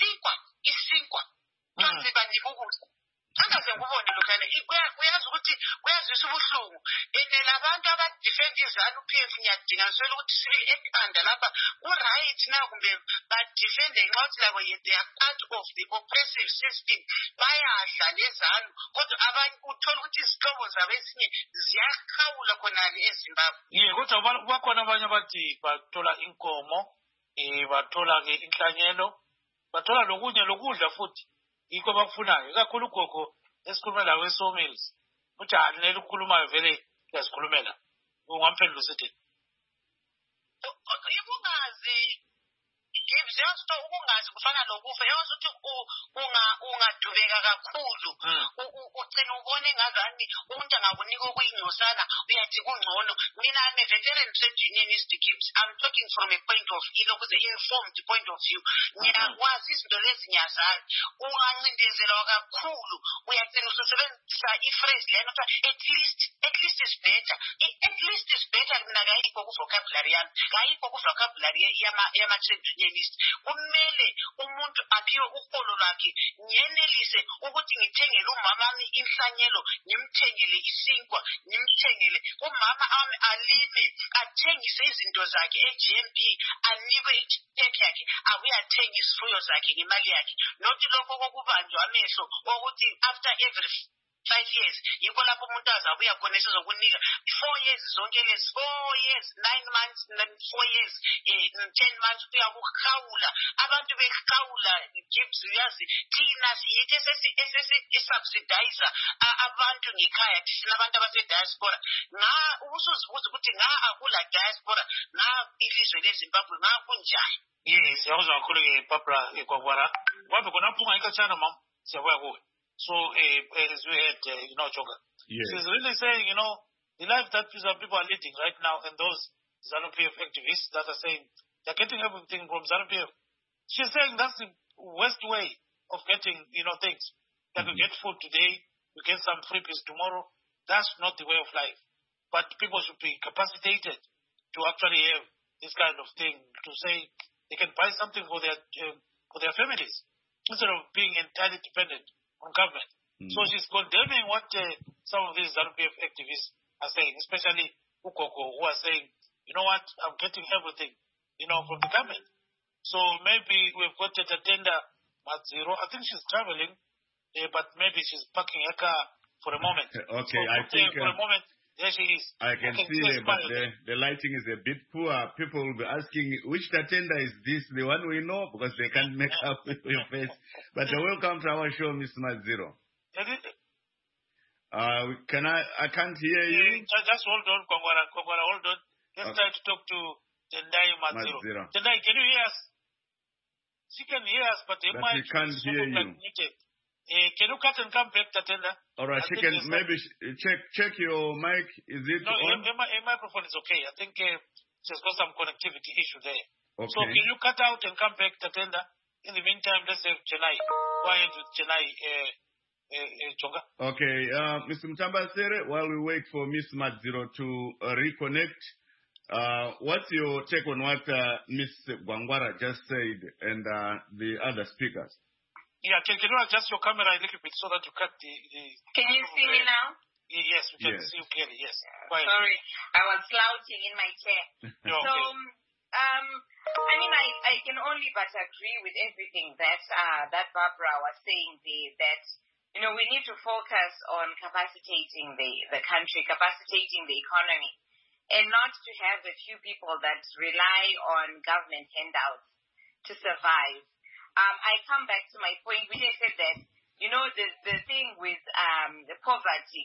phansi banika ukudla. Angaze ngubone lokhana uyazi ukuthi kuyazwisa ubuhlungu labantu abadefend izanu PF ngiyadinga ngiswela ukuthi sibili ekhanda lapha ku-right na kumbe badefende nxa ukuthi labo they are part of the oppressive system bayadla lezanu, kodwa abanye uthola ukuthi izihlobo zabo ezinye ziyakhawula khonale eZimbabwe. Kodwa bakhona abanye abathi bathola inkomo bathola-ke inhlanyelo, bathola lokunye lokudla futhi. Yikho bakufunayo kakhulu ugogo esikhulumela we-sawmills uthi anele ukukhulumayo vele uyasikhulumela ungamphendula usithi ikungazi Gibbs yasto ukungazi kufana lokufa yazi ukuthi ungadubeka kakhulu ugcina ubone ngazani umuntu angakunika okuyinyosana uyathi kungcono. Mina I'm a veteran trade unionist Gibbs. I'm talking from a point of view the informed point of view. Ngiyakwazi izinto lezi ngiyazazi. Ungancindezelwa kakhulu uyagcina usebenzisa i-phrase lena at least is better. At least is better mina kayikho ku-vocabulary yami, kayikho ku-vocabulary yama-trade unionist. Kumele umuntu aphiwe uholo lwakhe ngiyenelise ukuthi ngithengele umamami inhlanyelo, ngimthengele isinkwa, ngimthengele umama ami alime athengise izinto zakhe e-GMB, anikwe icheck yakhe abuye athenge isifuyo zakhe ngemali yakhe. Nothi lokho kokubanjwa amehlo ukuthi after every 5 years yikho lapho umuntu azabuya khona esizokunika 4 years zonke lezi 4 years 9 months 4 years 10 months uyakukhawula abantu bekhawula Gibbs. Uyazi thina siyithi esubsidize abantu ngekhaya thina abantu abase-diaspora ubusuzibuza ukuthi akula diaspora ilizwe leZimbabwe kunjani. Yes, yawuzwa kakhulu-ke Barbara Gwagwara wabe khona phunga ikhatshana mama siyabuya kuwe. So, as we had, Joga, she's really saying, the life that people are leading right now, and those ZANU-PF activists that are saying they're getting everything from ZANU-PF. She's saying that's the worst way of getting, things. That you get food today, you get some freebies tomorrow. That's not the way of life. But people should be capacitated to actually have this kind of thing, to say they can buy something for their families instead of being entirely dependent on government. So she's condemning what some of these ZANU-PF activists are saying, especially Ukoko, who are saying, you know what, I'm getting everything, from the government. So maybe we've got a tender at zero. I think she's traveling, but maybe she's parking her car for a moment. Okay, so I think for a moment, There she is. I can see her, but the lighting is a bit poor. People will be asking, which Tatenda is this? The one we know? Because they can't make up your face. But welcome to our show, Mr. Madziro. I can't hear you. Just hold on, Kongwara, hold on. Let's try to talk to Tendai Madziro. Tendai, can you hear us? She can hear us, but she can't hear you. Can you cut and come back, Tatenda? All right, she can maybe check your mic. Is it on? No, her microphone is okay. I think she's got some connectivity issue there. Okay. So can you cut out and come back, Tatenda? In the meantime, let's have Chennai. Go ahead with Chennai, Chonga. Okay, Mr. Mtambasere, while we wait for Ms. Madziro to reconnect, what's your take on what Ms. Gwangwara just said and the other speakers? Yeah, can you adjust your camera a little bit so that you cut the... Can you see me now? Yes, we can see you clearly, yes. Sorry, I was slouching in my chair. So, I mean, I can only but agree with everything that Barbara was saying there, that, you know, we need to focus on capacitating the country, capacitating the economy, and not to have a few people that rely on government handouts to survive. I come back to my point, which I said that, you know, the thing with the poverty,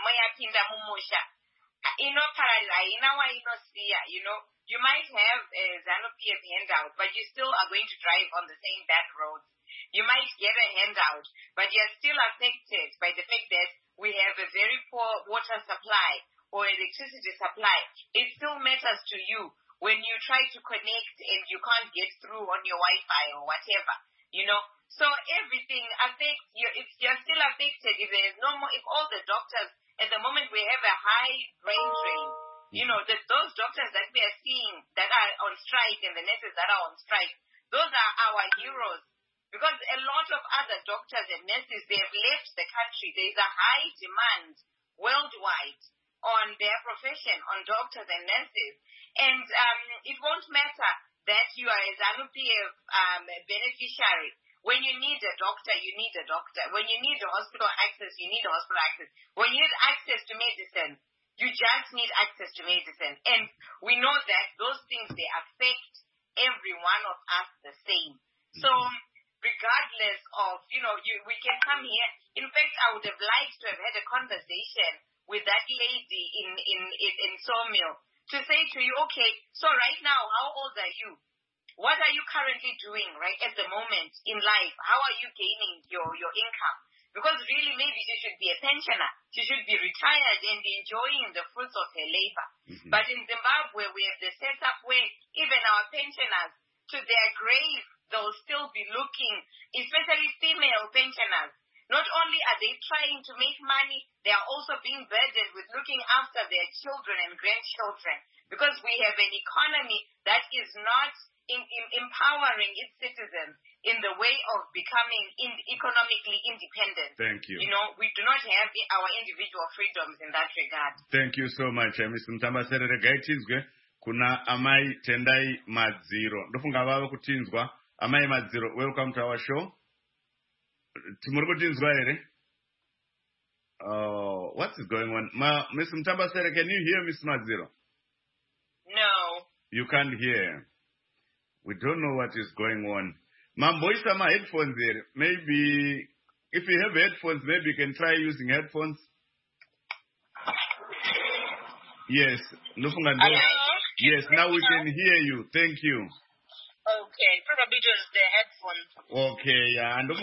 you know, you might have a ZANU-PF handout, but you still are going to drive on the same back roads. You might get a handout, but you're still affected by the fact that we have a very poor water supply or electricity supply. It still matters to you when you try to connect and you can't get through on your Wi-Fi or whatever, you know. So everything affects you. If you're still affected, if there is no more, if all the doctors, at the moment we have a high brain drain, you know, those doctors that we are seeing that are on strike and the nurses that are on strike, those are our heroes. Because a lot of other doctors and nurses, they have left the country. There is a high demand worldwide on their profession, on doctors and nurses. And it won't matter that you are a ZANU-PF beneficiary. When you need a doctor, you need a doctor. When you need a hospital access, you need a hospital access. When you need access to medicine, you just need access to medicine. And we know that those things, they affect every one of us the same. So regardless of, you know, we can come here. In fact, I would have liked to have had a conversation with that lady in Sawmill to say to you, okay, so right now, how old are you? What are you currently doing right at the moment in life? How are you gaining your income? Because really, maybe she should be a pensioner. She should be retired and enjoying the fruits of her labor. Mm-hmm. But in Zimbabwe, we have the setup where even our pensioners, to their grave, they'll still be looking, especially female pensioners. Not only are they trying to make money, they are also being burdened with looking after their children and grandchildren. Because we have an economy that is not empowering its citizens in the way of becoming economically independent. Thank you. You know, we do not have our individual freedoms in that regard. Thank you so much, Mr. Mtambasere. Gaitizwe kuna Amai Tendai Madziro. Ndofunga vava kutinzwa. Amai Madziro, welcome to our show. Timurikutinzwa ere? What is going on? Mr. Mtambasere, can you hear Mr. Madziro? No. You can't hear. We don't know what is going on. Boys, some headphones there. Maybe if you have headphones, maybe you can try using headphones. Yes. Yes, now we can hear you. Thank you. Okay, probably just the headphones. Okay, yeah. And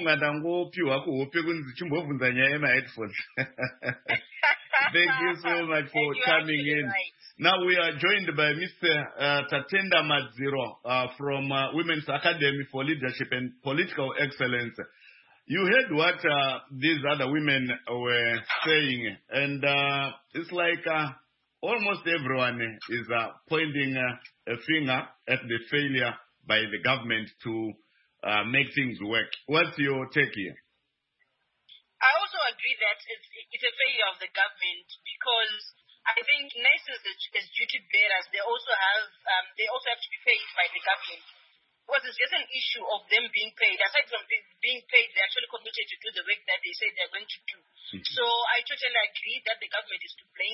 headphones. Thank you so much for coming in. Right. Now we are joined by Mr. Tatenda Madziro from Women's Academy for Leadership and Political Excellence. You heard what these other women were saying, and it's like almost everyone is pointing a finger at the failure by the government to make things work. What's your take here? I also agree that it's a failure of the government, because I think nurses as duty bearers, they also have to be paid by the government, because it's just an issue of them being paid. Aside from being paid, they're actually committed to do the work that they say they're going to do. Mm-hmm. So I totally agree that the government is to blame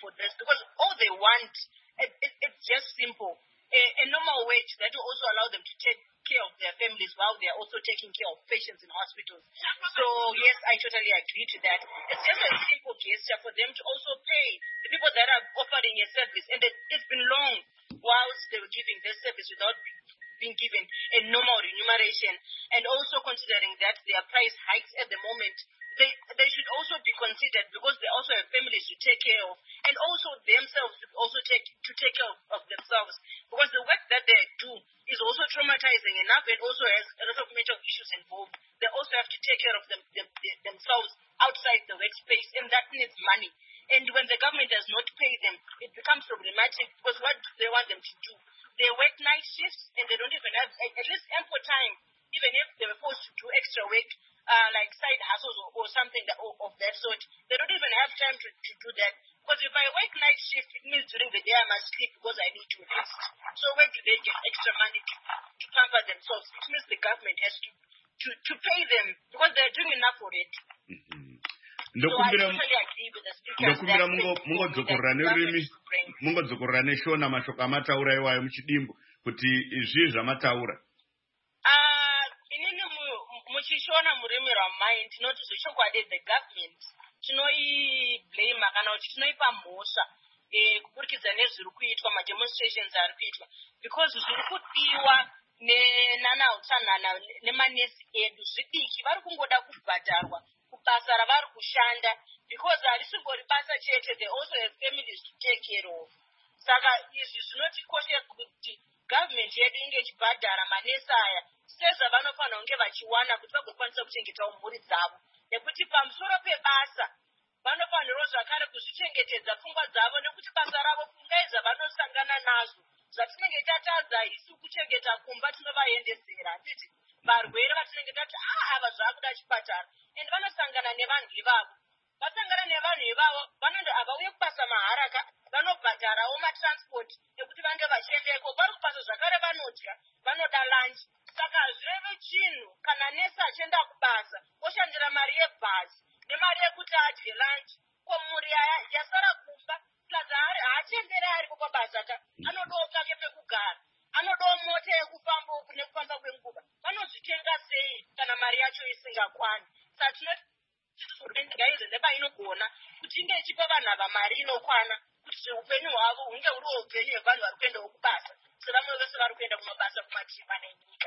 for this because all they want, it's just simple. A normal wage that will also allow them to take care of their families while they are also taking care of patients in hospitals. So yes, I totally agree to that. It's just a simple gesture for them to also pay the people that are offering a service. And it's been long whilst they were giving this service without being given a normal remuneration. And also considering that their price hikes at the moment, they should also be considered because they also have families to take care of, and also themselves to also take care of themselves, because the work that they do is also traumatizing enough and also has a lot of mental issues involved. They also have to take care of themselves outside the workspace, and that needs money. And when the government does not pay them, it becomes problematic because what do they want them to do? They work night shifts and they don't even have at least ample time, even if they were forced to do extra work, like side hustles or something of that sort. They don't even have time to do that. Because if I work night shift, it means during the day I must sleep because I need to rest. So when do they get extra money to pamper themselves? It means the government has to pay them because they're doing enough for it. So I totally agree with the speakers. Mungodzokorera neshona mashoko amataura iwayo muchidimbu kuti izvi zvamataura. Inini muchishona murimi rwamai ndinoti zvechokwadi the government tinoiblame kana kuti tinoipa mhosva kuburikidza nezviri kuitwa mademonstrations ari kuitwa because zviri kudiwa nenana utsanana nemanesi edu zvidiki vari kungoda kubhadharwa kubasa ravari kushanda because harisingori basa chete, they also have families to take care of. Saka izvi zvinotikoshera kuti government yedu inge ichibhadhara manesi aya sezvavanofanira kunge vachiwana kuti vagokwanisa kuchengetawo mhuri dzavo, nekuti pamusoro pebasa vanofanirawo zvakare kuzvichengetedza pfungwa dzavo, nekuti basa ravo pfungai zvavanosangana nazvo zvatinenge tatadza isu kuchengeta kumba tinovaendesera handiti varwere vatinenge tati ava zvaakuda chipatara, and vanosangana nevanhu ivavo. Vasangana nevanhu ivavo havauye kubasa maharaka, vanobhadharawo matransport ekuti vange vachiendeko, vari kubasa zvakare vanodya, vanoda lunch. Saka zvirevo chinhu kana nesi achienda kubasa oshandira mari yebhasi nemari yekuti adye lunch, ko mhuri yasara kumba plaza haachiendere aripo pabasa ka anodawo pake pekugara, anodawo mota yekufamba uku nekufamba kwenguva. Vanozvitenga sei kana mari yacho isingakwani? Saka tinoti hurumende ngaize nepainogona kuti inge ichipa vanhu ava mari inokwana kuti upenyu hwavo hunge huri upenyu hwevanhu vari kuendawo kubasa sevamwe vese vari kuenda kumabasa kumatima nenyika.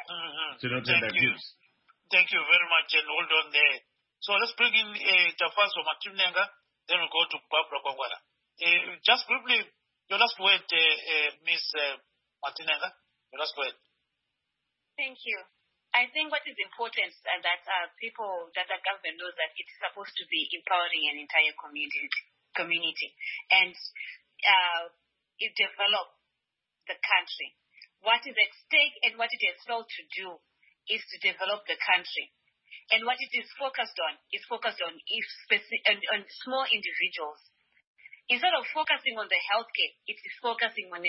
Thank you very much, and hold on there. So let's bring in Tafaso Matimnenga, then we'll go to Barbara Kwangwana. Just briefly, your last word, Ms. Matimnenga, your last word. Thank you. I think what is important is that that the government knows that it's supposed to be empowering an entire community, and it develop the country. What is at stake and what it has failed to do is to develop the country. And what it is focused on small individuals. Instead of focusing on the healthcare, it is focusing on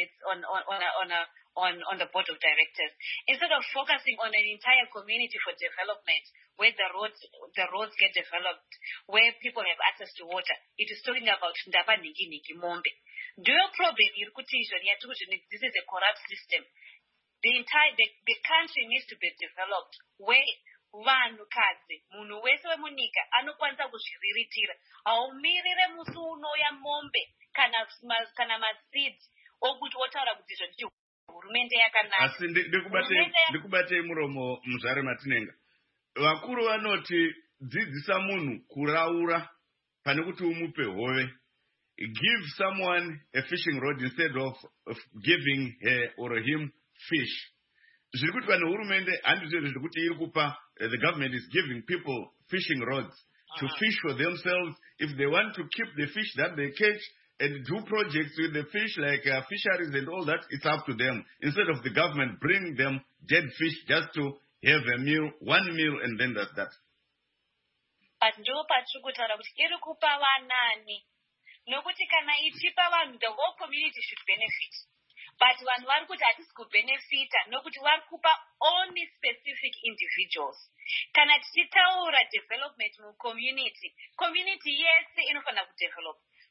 the board of directors. Instead of focusing on an entire community for development, where the roads get developed, where people have access to water, it is talking about ndaba niki mombe. The real problem this is a corrupt system. The country needs to be developed where vanhukadzi munhu wese wemunyika anokwanisa kuzviriritira, haumirire musi unoya mombe kana maseeds okuti wotaura kuti izvo nditi hurumende yakanaka. Asi ndikubatei muromo muzvare Matinenga. Vakuru vanoti dzidzisa munhu kuraura pane kuti umupe hove. Give someone a fishing rod instead of giving her or him fish. Zviri kuti vanhu hurumende handizvo zviri kuti iri kupa. The government is giving people fishing rods to fish for themselves. If they want to keep the fish that they catch and do projects with the fish like fisheries and all that, it's up to them. Instead of the government bring them dead fish just to have a meal, one meal, and then that's that. But ndo patiri kutaura kuti iri kupa vanani, nokuti kana ichipa vanhu, the whole community should benefit. But vanhu vari kuti hatisi kubenefita nokuti vari kupa only specific individuals. Kana tichitaura development mucommunity, community yese inofanira kudevelop.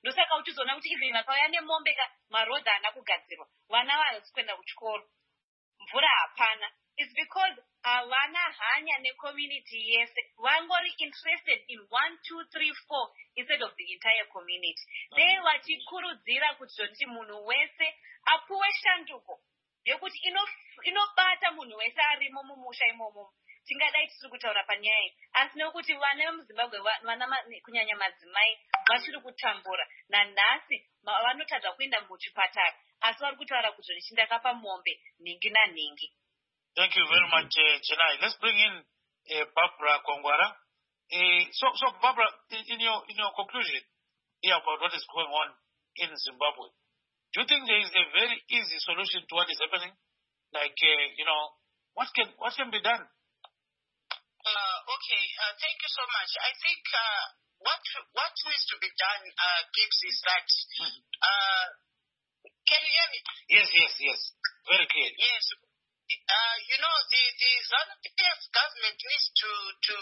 ndosaka utizoona kuti even vakauya nemombe marodhi haana kugadzirwa, vana havasi kuenda kuchikoro, mvura hapana. It's because havana hanya necommunity yese, vangori interested in 1, 2, 3, 4 instead of the entire community. Dei vachikurudzira kuti munhu wese apuwe shanduko yekuti inobata munhu wese arimo mumusha imomo. Tingadai tisiri kutaura panyaya iyi, asi nekuti vana vemuZimbabwe, vana kunyanya madzimai vachiri kutambura, nanhasi vanotadza kuenda muchipatara, asi vari kutaura kuti ndichindakapa mombe ningi naningi. Thank you very much, Chenai. Let's bring in Barbara Kongwara. So Barbara, in your conclusion here about what is going on in Zimbabwe, do you think there is a very easy solution to what is happening? Like, what can be done? Okay, thank you so much. I think what needs to be done, Gibbs, is that can you hear me? Yes, very clear. Yes. The ZANU-PF government needs to do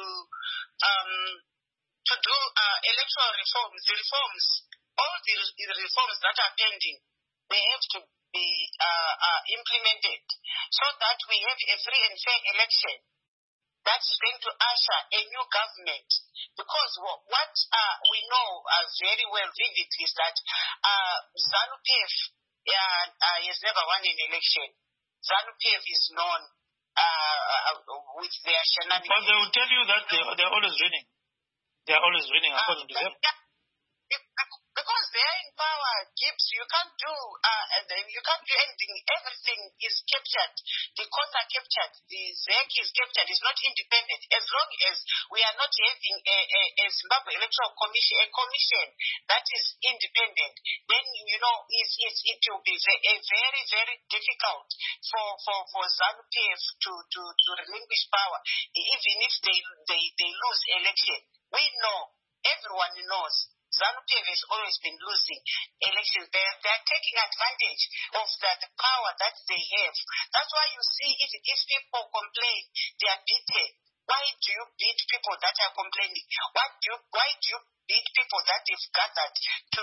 electoral reforms. The reforms, all the reforms that are pending, they have to be implemented so that we have a free and fair election that's going to usher a new government. Because what we know very well vividly is that ZANU-PF has never won an election. ZANU-PF is known with their shenanigans. But they will tell you that they're always winning. They're always winning according to them. Because they are in power, Gibbs, you can't do anything. Everything is captured. The courts are captured. The ZEC is captured. It's not independent. As long as we are not having a Zimbabwe Electoral Commission, a commission that is independent, then it will be very, very difficult for ZANU-PF to relinquish power, even if they lose election. We know, everyone knows, ZANU-PF has always been losing elections. They are taking advantage of the power that they have. That's why you see if people complain, they are beaten. Why do you beat people that are complaining? Why do you beat people that have gathered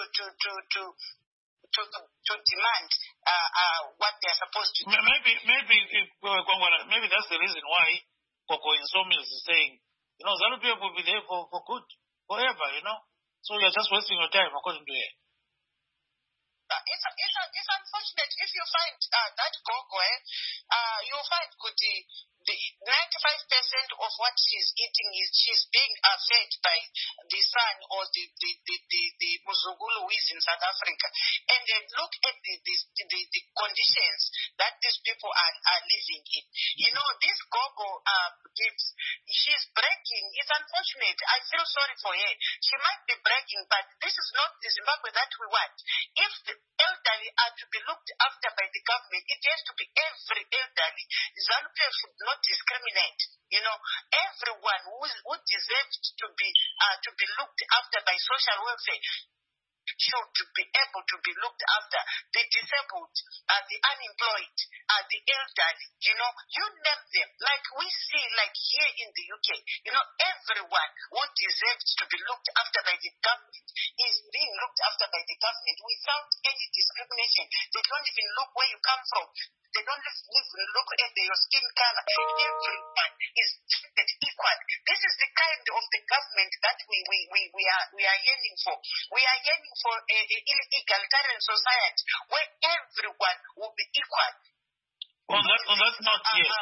to demand what they are supposed to do? Maybe that's the reason why Koko in Sawmills is saying, ZANU-PF will be there for good, forever, So you're just wasting your time, according to her. It's unfortunate. If you find that Gogo, you'll find the 95% of what she's eating she's being fed by the son or the Muzugulu who is in South Africa. And then look at the conditions that these people are living in. This Gogo Gibbs, she's bragging. It's unfortunate. I feel sorry for her. She might be bragging, but this is not the Zimbabwe that we want. If the elderly are to be looked after by the government, it has to be every elderly. ZANU-PF should not discriminate. Everyone who deserves to be looked after by social welfare should be able to be looked after. The disabled, the unemployed, the elderly, you name them. Like we see, like here in the UK, everyone who deserves to be looked after by the government is being looked after by the government without any discrimination. They don't even look where you come from. They don't even look at your skin color. Everyone is treated equal. This is the kind of the government that we are yearning for. We are yearning for an egalitarian society where everyone will be equal. On that note, yes.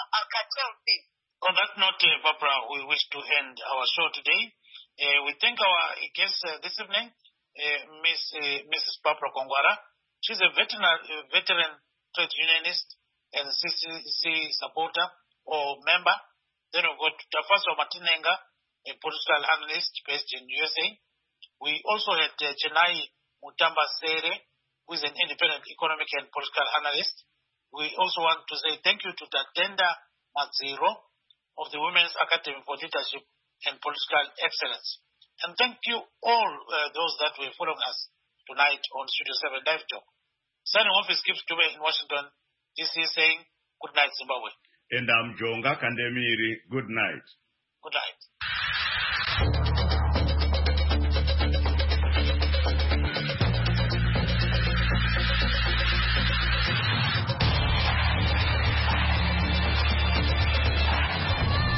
On that note, Barbara, we wish to end our show today. We thank our guest this evening, Mrs. Barbara Kongwara. She's a veteran trade unionist and CCC supporter or member. Then we've got Tafaso Matinenga, a political analyst based in USA. We also had Chenai Mutamba Sere, who is an independent economic and political analyst. We also want to say thank you to Tatenda Matsiro of the Women's Academy for Leadership and Political Excellence. And thank you all those that were following us tonight on Studio 7 Live Talk. Signing off is Kip Stube in Washington, D.C. saying good night, Zimbabwe. And I'm Jonga Kandemiri. Good night. Good night.